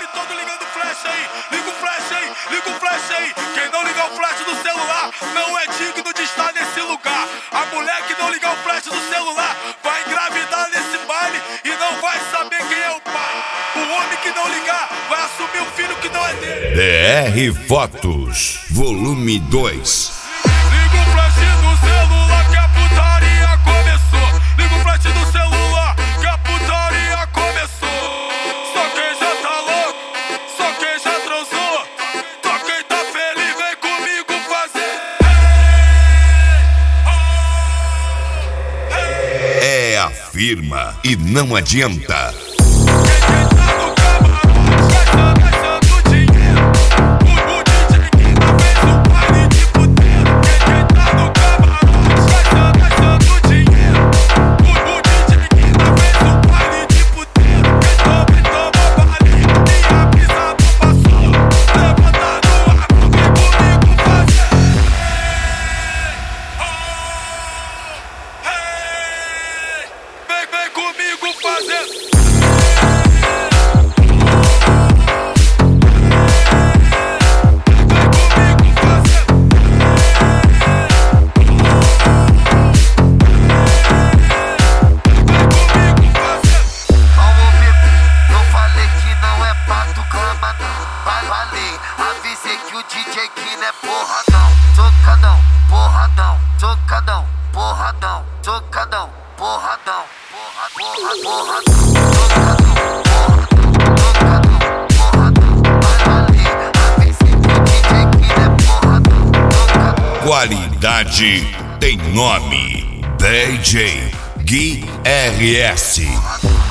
baile todo ligando flash aí. Liga o flash aí, liga o flash aí. Quem não ligar o flash do celular não é digno de estar nesse lugar. A mulher que não ligar o flash do celular vai engravidar nesse baile e não vai saber quem é o pai. O homem que não ligar vai assumir um filho que não é dele. DR Fotos, volume 2. Liga o flash do celular que a putaria começou. Liga o flash do celular que a putaria começou. Só quem já tá louco, só quem já transou, só quem tá feliz vem comigo fazer. É a firma e não adianta. Vem comigo fazer. Avisei que o DJ aqui não é porradão, tocadão, porradão, tocadão, porradão, tocadão, porradão, porradão, porradão, tocadão, porradão, porradão, vai valer. Avisei que o DJ aqui não é porradão, tocadão. Qualidade tem nome. DJ Gui RS.